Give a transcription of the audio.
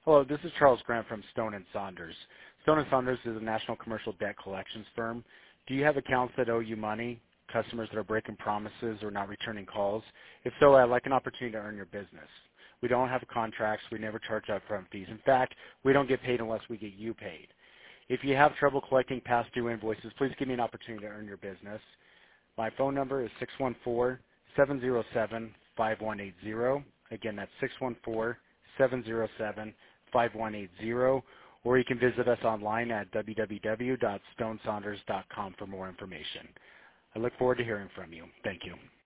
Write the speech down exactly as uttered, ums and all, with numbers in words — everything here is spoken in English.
Hello, this is Charles Grant from Stone and Saunders. Stone and Saunders is a national commercial debt collections firm. Do you have accounts that owe you money, customers that are breaking promises or not returning calls? If so, I'd like an opportunity to earn your business. We don't have contracts. We never charge upfront fees. In fact, we don't get paid unless we get you paid. If you have trouble collecting past due invoices, please give me an opportunity to earn your business. My phone number is six one four, seven zero seven, five one eight zero. Again, that's six one four, seven zero seven, five one eight zero. Or you can visit us online at w w w dot stone saunders dot com for more information. I look forward to hearing from you. Thank you.